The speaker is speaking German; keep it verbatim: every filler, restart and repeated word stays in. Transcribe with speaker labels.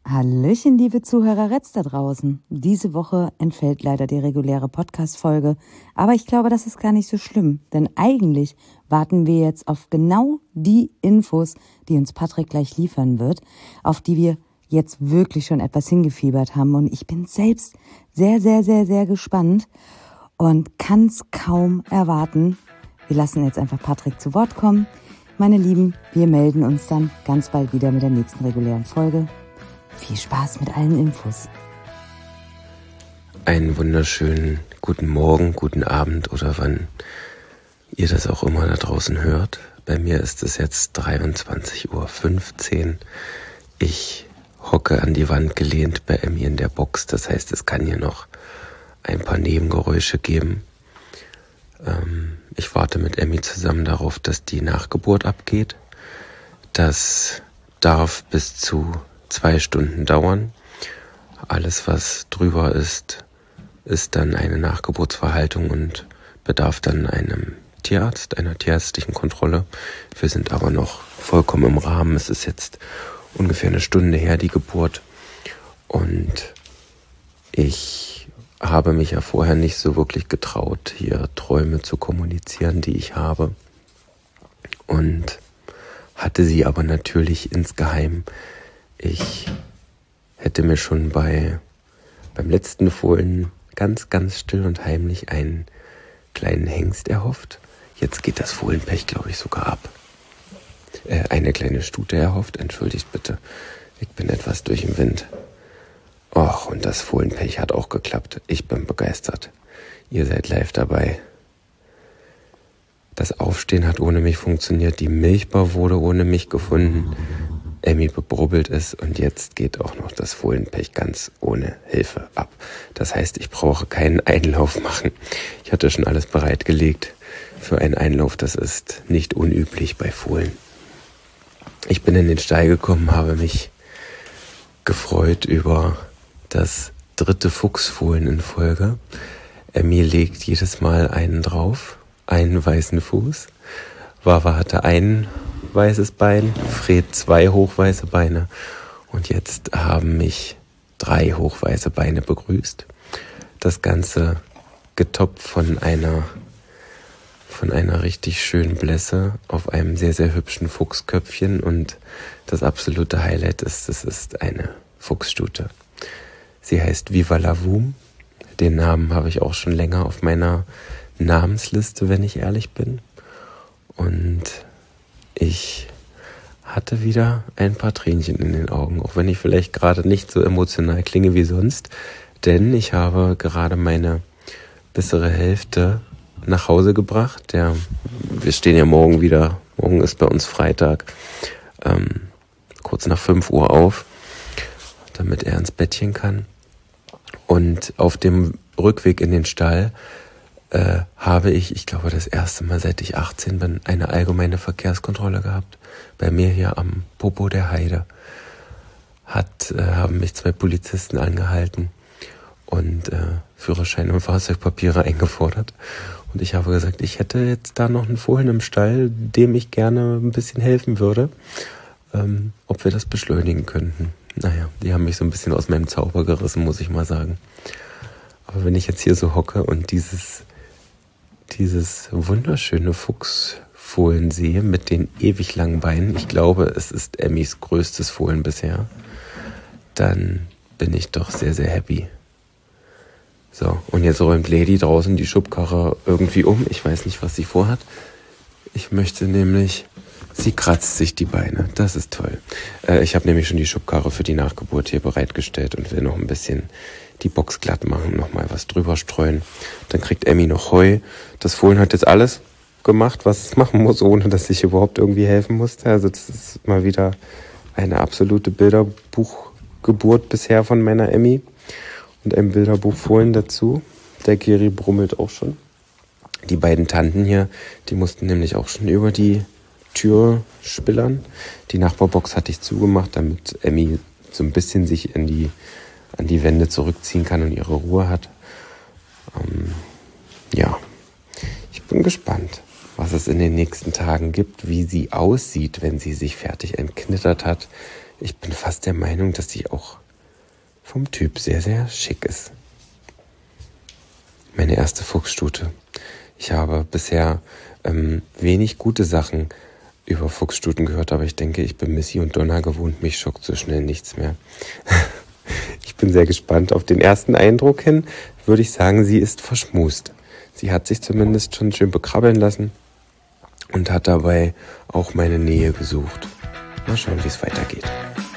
Speaker 1: Hallöchen, liebe Zuhöreretz da draußen. Diese Woche entfällt leider die reguläre Podcast-Folge, aber ich glaube, das ist gar nicht so schlimm, denn eigentlich warten wir jetzt auf genau die Infos, die uns Patrick gleich liefern wird, auf die wir jetzt wirklich schon etwas hingefiebert haben, und ich bin selbst sehr, sehr, sehr, sehr gespannt und kann es kaum erwarten. Wir lassen jetzt einfach Patrick zu Wort kommen. Meine Lieben, wir melden uns dann ganz bald wieder mit der nächsten regulären Folge. Viel Spaß mit allen Infos.
Speaker 2: Einen wunderschönen guten Morgen, guten Abend oder wann ihr das auch immer da draußen hört. Bei mir ist es jetzt dreiundzwanzig Uhr fünfzehn. Ich hocke an die Wand gelehnt bei Emmy in der Box. Das heißt, es kann hier noch ein paar Nebengeräusche geben. Ähm, ich warte mit Emmy zusammen darauf, dass die Nachgeburt abgeht. Das darf bis zu zwei Stunden dauern. Alles, was drüber ist, ist dann eine Nachgeburtsverhaltung und bedarf dann einem Tierarzt, einer tierärztlichen Kontrolle. Wir sind aber noch vollkommen im Rahmen. Es ist jetzt ungefähr eine Stunde her, die Geburt. Und ich habe mich ja vorher nicht so wirklich getraut, hier Träume zu kommunizieren, die ich habe. Und hatte sie aber natürlich insgeheim. Ich hätte mir schon bei beim letzten Fohlen ganz, ganz still und heimlich einen kleinen Hengst erhofft. Jetzt geht das Fohlenpech, glaube ich, sogar ab. Äh, eine kleine Stute erhofft, entschuldigt bitte. Ich bin etwas durch den Wind. Och, und das Fohlenpech hat auch geklappt. Ich bin begeistert. Ihr seid live dabei. Das Aufstehen hat ohne mich funktioniert. Die Milchbar wurde ohne mich gefunden. Emmy bebrubbelt es und jetzt geht auch noch das Fohlenpech ganz ohne Hilfe ab. Das heißt, ich brauche keinen Einlauf machen. Ich hatte schon alles bereitgelegt für einen Einlauf. Das ist nicht unüblich bei Fohlen. Ich bin in den Stall gekommen, habe mich gefreut über das dritte Fuchsfohlen in Folge. Emmy legt jedes Mal einen drauf, einen weißen Fuß. Wawa hatte einen weißes Bein, Fred zwei hochweiße Beine und jetzt haben mich drei hochweiße Beine begrüßt. Das Ganze getoppt von einer von einer richtig schönen Blässe auf einem sehr, sehr hübschen Fuchsköpfchen, und das absolute Highlight ist, es ist eine Fuchsstute. Sie heißt Viva la Voom. Den Namen habe ich auch schon länger auf meiner Namensliste, wenn ich ehrlich bin. Und ich hatte wieder ein paar Tränchen in den Augen, auch wenn ich vielleicht gerade nicht so emotional klinge wie sonst, denn ich habe gerade meine bessere Hälfte nach Hause gebracht. Der, wir stehen ja morgen wieder, morgen ist bei uns Freitag, ähm, kurz nach fünf Uhr auf, damit er ins Bettchen kann. Und auf dem Rückweg in den Stall Äh, habe ich, ich glaube das erste Mal seit ich achtzehn bin, eine allgemeine Verkehrskontrolle gehabt. Bei mir hier am Popo der Heide hat, äh, haben mich zwei Polizisten angehalten und äh, Führerschein und Fahrzeugpapiere eingefordert. Und ich habe gesagt, ich hätte jetzt da noch einen Fohlen im Stall, dem ich gerne ein bisschen helfen würde, ähm, ob wir das beschleunigen könnten. Naja, die haben mich so ein bisschen aus meinem Zauber gerissen, muss ich mal sagen. Aber wenn ich jetzt hier so hocke und dieses dieses wunderschöne Fuchsfohlen sehe mit den ewig langen Beinen, ich glaube, es ist Emmys größtes Fohlen bisher, dann bin ich doch sehr, sehr happy. So, und jetzt räumt Lady draußen die Schubkarre irgendwie um. Ich weiß nicht, was sie vorhat. Ich möchte nämlich, sie kratzt sich die Beine. Das ist toll. Äh, ich habe nämlich schon die Schubkarre für die Nachgeburt hier bereitgestellt und will noch ein bisschen die Box glatt machen, nochmal was drüber streuen. Dann kriegt Emmy noch Heu. Das Fohlen hat jetzt alles gemacht, was es machen muss, ohne dass ich überhaupt irgendwie helfen musste. Also das ist mal wieder eine absolute Bilderbuchgeburt bisher von meiner Emmy. Und ein Bilderbuch Fohlen dazu. Der Geri brummelt auch schon. Die beiden Tanten hier, die mussten nämlich auch schon über die Tür spillern. Die Nachbarbox hatte ich zugemacht, damit Emmy so ein bisschen sich in die an die Wände zurückziehen kann und ihre Ruhe hat. Ähm, ja, ich bin gespannt, was es in den nächsten Tagen gibt, wie sie aussieht, wenn sie sich fertig entknittert hat, ich bin fast der Meinung, dass sie auch vom Typ sehr, sehr schick ist. Meine erste Fuchsstute. Ich habe bisher ähm, wenig gute Sachen über Fuchsstuten gehört, aber ich denke, ich bin Missy und Donna gewohnt, mich schockt so schnell nichts mehr. Ich bin sehr gespannt auf den ersten Eindruck hin, würde ich sagen, sie ist verschmust. Sie hat sich zumindest schon schön bekrabbeln lassen und hat dabei auch meine Nähe gesucht. Mal schauen, wie es weitergeht.